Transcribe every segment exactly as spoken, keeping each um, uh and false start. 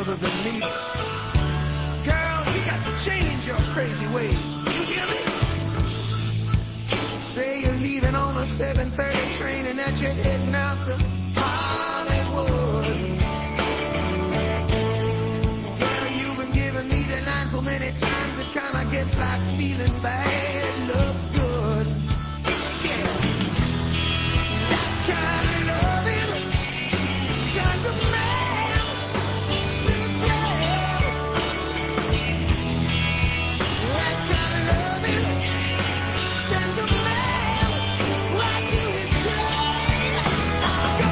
other than me. Girl, you got to change your crazy ways. You hear me? Say you're leaving on a seven thirty train and that you're heading out to Hollywood. Girl, you've been giving me the line so many times it kinda gets like feeling bad looks good. Yeah. That kind of loving turns a man to slave. That kind of loving sends a man right to his grave. I go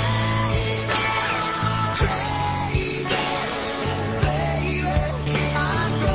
crazy, crazy, baby. I go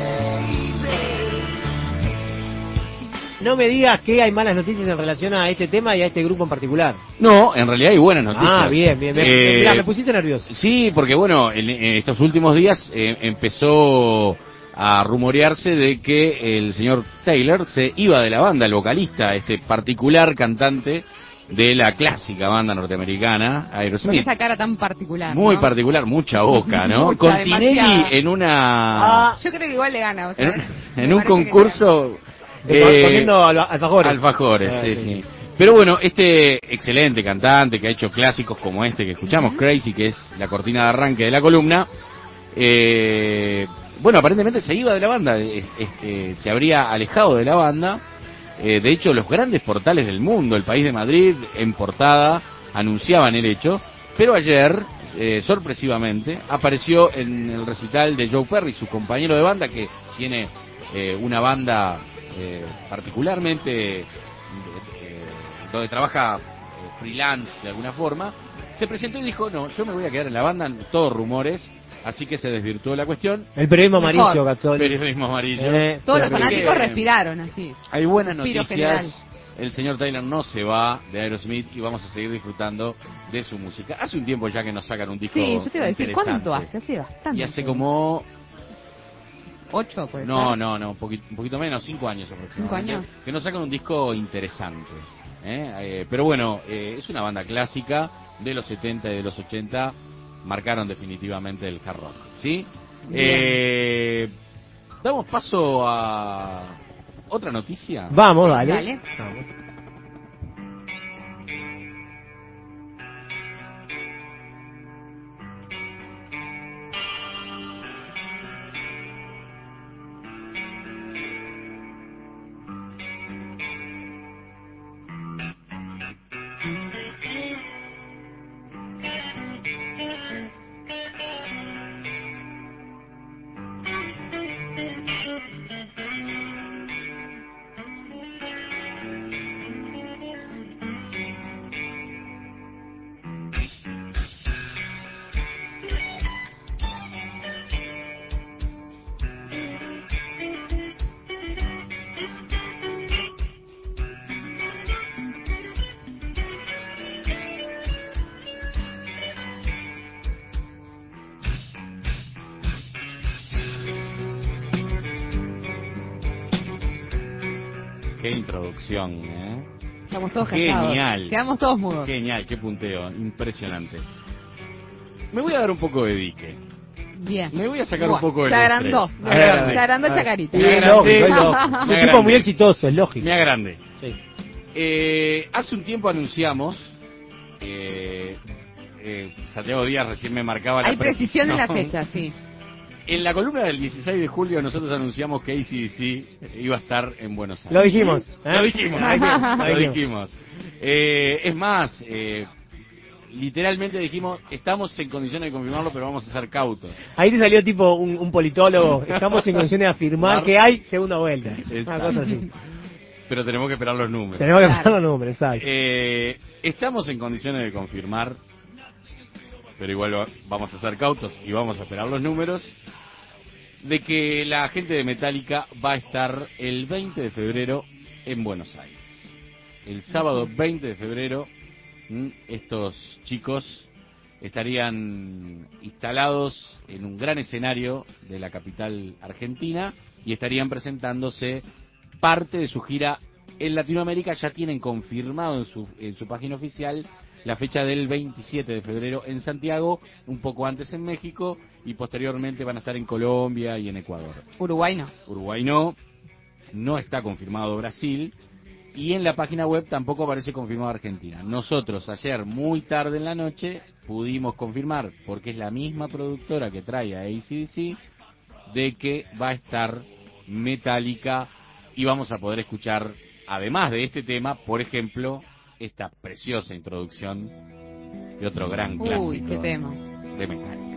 crazy. No me digas que hay malas noticias en relación a este tema y a este grupo en particular. No, en realidad hay buenas noticias. Ah, bien, bien. Me, Eh, mirá, me pusiste nervioso. Sí, porque bueno, en, en estos últimos días eh, empezó a rumorearse de que el señor Taylor se iba de la banda, el vocalista, este particular cantante de la clásica banda norteamericana, Con Aerosmith. esa cara tan particular. Muy ¿no? particular, mucha boca, ¿no? Mucha, Con Tinelli demasiada. en una... Yo creo que igual le gana. O sea, En, me en un parece que concurso... Eh, eh, comiendo alfa- alfajores. Alfajores, Ah, sí, sí, sí. sí. Pero bueno, este excelente cantante que ha hecho clásicos como este que escuchamos, Crazy, que es la cortina de arranque de la columna, eh, bueno, aparentemente se iba de la banda, eh, este, se habría alejado de la banda. Eh, de hecho, los grandes portales del mundo, El País de Madrid, en portada, anunciaban el hecho. Pero ayer, eh, sorpresivamente, apareció en el recital de Joe Perry, su compañero de banda, que tiene eh, una banda eh, particularmente... eh, donde trabaja eh, freelance de alguna forma, se presentó y dijo, no, yo me voy a quedar en la banda, todos rumores, así que se desvirtuó la cuestión. El periodismo Mejor. amarillo, Gazzoli. Periodismo amarillo. Eh, Todos los Así fanáticos que, respiraron así. Hay buenas Suspiro noticias, general. el señor Taylor no se va de Aerosmith y vamos a seguir disfrutando de su música. Hace un tiempo ya que nos sacan un disco Sí, yo te iba a decir, interesante. ¿cuánto hace? Hace bastante. Y hace como... ¿Ocho, puede No, ser? no, no, un poquito, un poquito menos, cinco años aproximadamente. ¿Cinco años? Que nos sacan un disco interesante. ¿eh? Eh, pero bueno, eh, es una banda clásica de los setenta y de los ochenta, marcaron definitivamente el hard rock, ¿sí? Eh, damos paso a otra noticia. Vamos, dale. Dale. Vamos. Qué introducción, ¿eh? Estamos todos callados. Genial. Quedamos todos mudos. Genial, qué punteo, impresionante. Me voy a dar un poco de dique. Bien. Me voy a sacar Bueno, un poco de se agrandó. lustre. Me agrandé. Se agrandó Ah, Chacarita. sí, Me es agrandé. lógico, es lógico. Me Es un tipo agrandé. muy exitoso, es lógico. Me agrande. Sí. Eh, hace un tiempo anunciamos, eh, eh, Santiago Díaz recién me marcaba la Hay precisión en la precisión. fecha, sí. En la columna del dieciséis de julio nosotros anunciamos que A C D C iba a estar en Buenos Aires. Lo dijimos. ¿eh? Lo dijimos, Lo dijimos. lo dijimos. Eh, es más, eh, literalmente dijimos, estamos en condiciones de confirmarlo, pero vamos a ser cautos. Ahí te salió tipo un, un politólogo. Estamos en condiciones de afirmar que hay segunda vuelta. Una Exacto. cosa así. Pero tenemos que esperar los números. Tenemos que Claro. poner los números, exacto. Eh, estamos en condiciones de confirmar, pero igual va- vamos a ser cautos y vamos a esperar los números, de que la gente de Metallica va a estar el veinte de febrero en Buenos Aires. El sábado veinte de febrero, ¿m? estos chicos estarían instalados en un gran escenario de la capital argentina y estarían presentándose parte de su gira en Latinoamérica. Ya tienen confirmado en su, en su página oficial la fecha del veintisiete de febrero en Santiago, un poco antes en México, y posteriormente van a estar en Colombia y en Ecuador. Uruguay no. Uruguay no, no está confirmado Brasil, y en la página web tampoco aparece confirmado Argentina. Nosotros ayer, muy tarde en la noche, pudimos confirmar, porque es la misma productora que trae a A C D C, de que va a estar Metallica, y vamos a poder escuchar, además de este tema, por ejemplo, esta preciosa introducción de otro gran clásico. Uy, qué tema. De Metallica.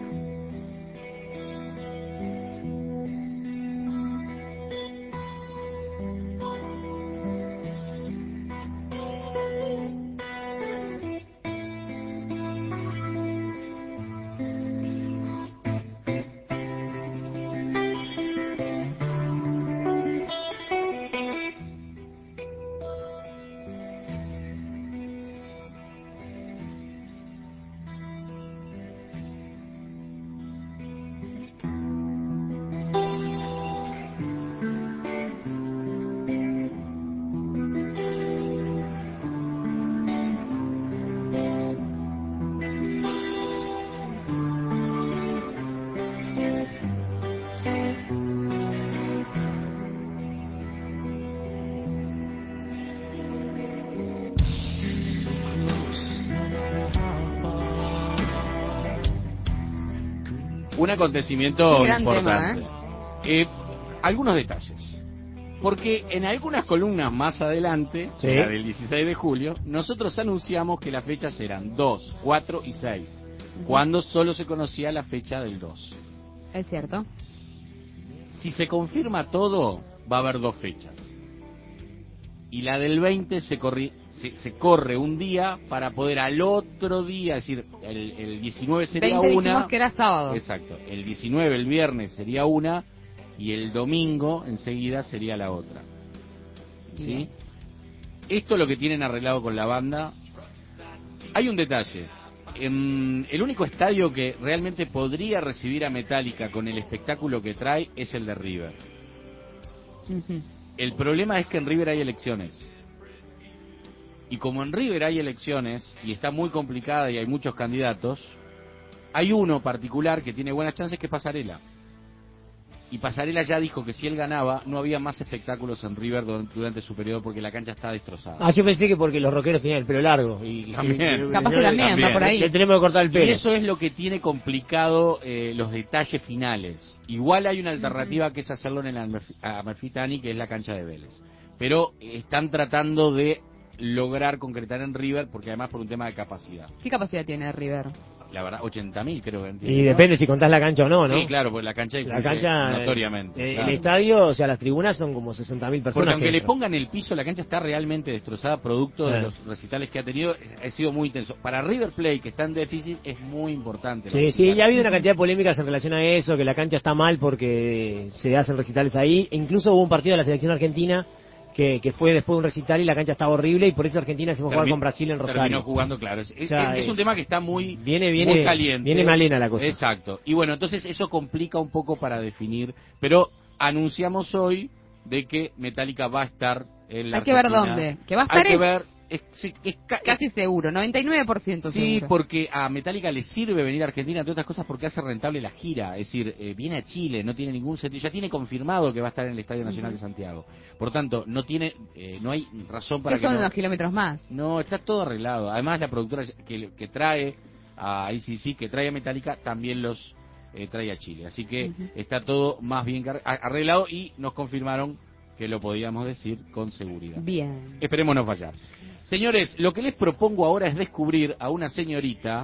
Un acontecimiento Gran importante. tema, ¿eh? Eh, algunos detalles. Porque en algunas columnas más adelante, Sí. la del dieciséis de julio, nosotros anunciamos que las fechas eran dos, cuatro y seis, cuando solo se conocía la fecha del dos. Es cierto. Si se confirma todo, va a haber dos fechas. Y la del veinte se, corri, se, se corre un día para poder al otro día, es decir, el, el diecinueve sería veinte una. dijimos que era sábado. Exacto. El diecinueve, el viernes, sería una, y el domingo enseguida sería la otra. ¿Sí? Bien. Esto es lo que tienen arreglado con la banda. Hay un detalle. En el único estadio que realmente podría recibir a Metallica con el espectáculo que trae es el de River. Ujú. El problema es que en River hay elecciones. Y como en River hay elecciones, y está muy complicada y hay muchos candidatos, hay uno particular que tiene buenas chances, que es Pasarela. Y Pasarela ya dijo que si él ganaba, no había más espectáculos en River durante, durante su periodo, porque la cancha está destrozada. Ah, yo pensé que porque los rockeros tenían el pelo largo. Y, También. y- Capaz que también, también. va por ahí. Le tenemos que cortar el Y pelo. eso es lo que tiene complicado eh, los detalles finales. Igual hay una alternativa que es hacerlo en el Amalfi- Amalfitani, que es la cancha de Vélez. Pero eh, están tratando de lograr concretar en River, porque además por un tema de capacidad. ¿Qué capacidad tiene River? La verdad, ochenta mil creo que entiendo, Y ¿no? depende si contás la cancha o no, ¿no? Sí, claro, porque la cancha La influye cancha, notoriamente. eh, claro. el estadio, o sea, las tribunas son como sesenta mil personas. Porque aunque que le entran. pongan el piso, la cancha está realmente destrozada, producto de Sí. los recitales que ha tenido. Ha sido muy intenso. Para River Plate, que está en déficit, es muy importante. Sí, sí, ya ha habido una cantidad de polémicas en relación a eso, que la cancha está mal porque se hacen recitales ahí. E incluso hubo un partido de la selección argentina que, que fue después de un recital y la cancha estaba horrible, y por eso Argentina se fue a jugar Termi- con Brasil en Rosario. Terminó jugando, claro. Es, es- O sea, es un eh, tema que está muy, viene- viene- muy caliente. viene malena la cosa. Exacto. Y bueno, entonces eso complica un poco para definir. Pero anunciamos hoy de que Metallica va a estar en la Hay que ver Argentina. dónde. Que va a estar Hay que es- ver. Es, sí, es ca- Casi seguro, noventa y nueve por ciento Sí, seguro. porque a Metallica le sirve venir a Argentina, entre otras cosas, porque hace rentable la gira. Es decir, eh, viene a Chile, no tiene ningún sentido. Ya tiene confirmado que va a estar en el Estadio Nacional de Santiago. Por tanto, no tiene, eh, no hay razón para ¿Qué que son no... unos kilómetros más? No, está todo arreglado. Además, la productora que, que trae a A C D C, que trae a Metallica, también los eh, trae a Chile. Así que Ujú. está todo más bien car- a- arreglado, y nos confirmaron que lo podíamos decir con seguridad. Bien. Esperemos no fallar. Señores, lo que les propongo ahora es descubrir a una señorita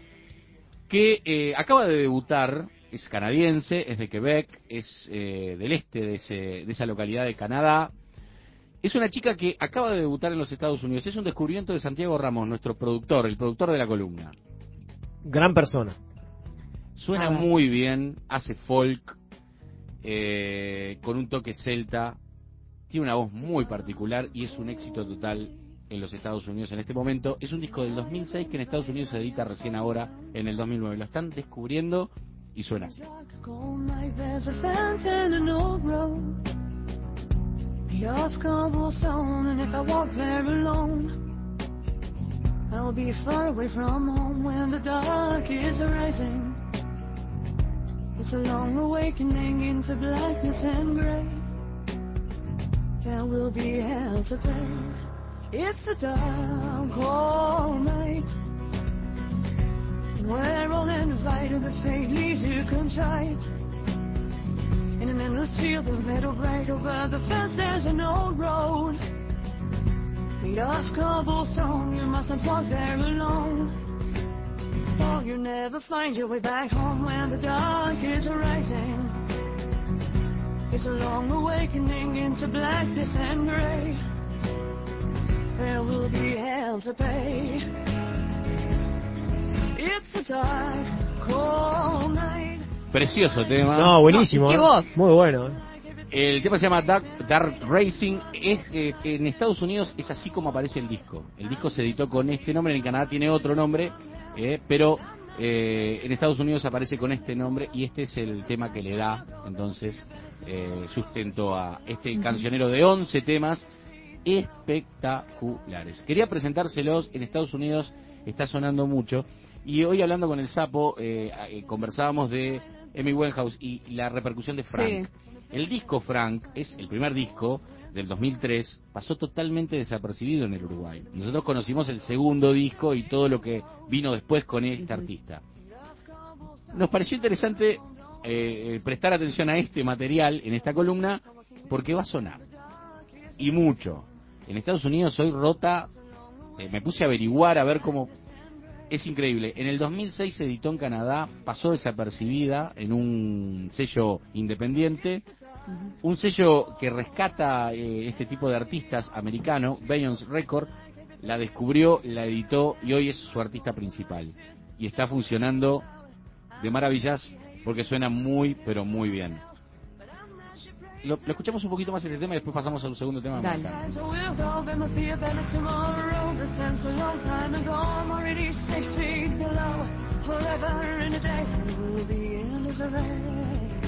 que eh, acaba de debutar, es canadiense, es de Quebec, es eh, del este de, ese, de esa localidad de Canadá. Es una chica que acaba de debutar en los Estados Unidos. Es un descubrimiento de Santiago Ramos, nuestro productor, el productor de la columna. Gran persona. Suena A ver. muy bien, hace folk, eh, con un toque celta, tiene una voz muy particular y es un éxito total en los Estados Unidos en este momento. Es un disco del dos mil seis que en Estados Unidos se edita recién ahora, en el dos mil nueve. Lo están descubriendo y suena así. Cold night, there's a fountain in an old road, made of cobblestone, and if I walk there alone, I'll be far away from home when the dark is rising. It's a long awakening into blackness and gray. There will be hell to pay. It's a dark, cold night. We're all invited, the fate leaves you contrite. In an endless field of metal bright, over the fence there's an old road. Made of cobblestone, you mustn't walk there alone. Oh, you'll never find your way back home when the dark is rising. It's a long awakening into blackness and gray. There will be hell to pay. It's a dark, cold night. Precioso tema. No, buenísimo. No, ¿y qué ¿eh? voz? Muy bueno. ¿eh? El tema se llama Dark, Dark Racing. Es, eh, en Estados Unidos es así como aparece el disco. El disco se editó con este nombre, en Canadá tiene otro nombre, eh, pero eh, en Estados Unidos aparece con este nombre y este es el tema que le da entonces eh, sustento a este cancionero de once temas espectaculares. Quería presentárselos. En Estados Unidos está sonando mucho y hoy hablando con el Sapo eh, eh, conversábamos de Amy Winehouse y la repercusión de Frank. Sí. El disco Frank es el primer disco del dos mil tres, pasó totalmente desapercibido en el Uruguay. Nosotros conocimos el segundo disco y todo lo que vino después con este artista. Nos pareció interesante eh, prestar atención a este material en esta columna porque va a sonar. Y mucho. En Estados Unidos hoy rota, eh, me puse a averiguar a ver cómo... Es increíble. En el dos mil seis se editó en Canadá, pasó desapercibida en un sello independiente, un sello que rescata eh, este tipo de artistas americano, Beyoncé Record, la descubrió, la editó y hoy es su artista principal. Y está funcionando de maravillas porque suena muy, pero muy bien. Lo, lo escuchamos un poquito más este tema y después pasamos al segundo tema. Dale. So we'll go, there must be a better tomorrow. The sense a long time ago, I'm already six feet below. Forever in a day, will be in disarray.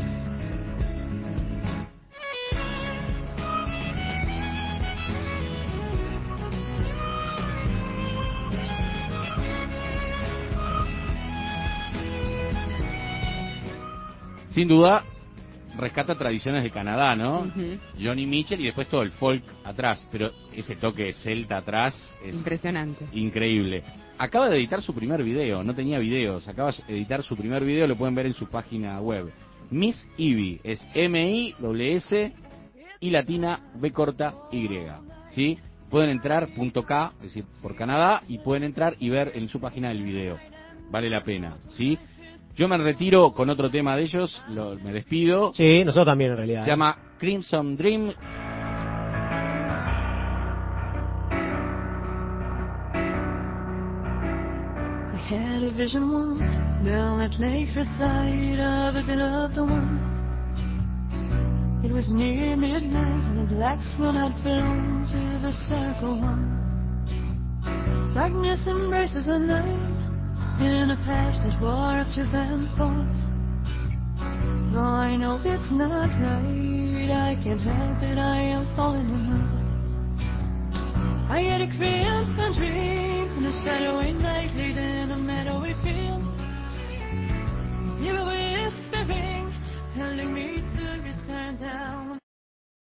Sin duda, rescata tradiciones de Canadá, ¿no? Ujú. Johnny Mitchell y después todo el folk atrás, pero ese toque celta atrás es Impresionante. increíble. Acaba de editar su primer video, no tenía videos, acaba de editar su primer video, lo pueden ver en su página web. Miss Ivy, es M I S S y latina B corta Y, ¿sí? Pueden entrar punto K, es decir, por Canadá, y pueden entrar y ver en su página el video. Vale la pena, ¿sí? Yo me retiro con otro tema de ellos, lo, me despido. Sí, nosotros también en realidad. Se llama Crimson Dream. I had a vision once, down at Lakeshore side of a beloved one. It was near midnight and a black swan had flown to the circle one. Darkness embraces the night in a passionate war of truth and thoughts. Though I know it's not right, I can't help it, I am falling in love. I had a crimson dream in a shadowy night, laid in a meadowy field. You were whispering, telling me to return down.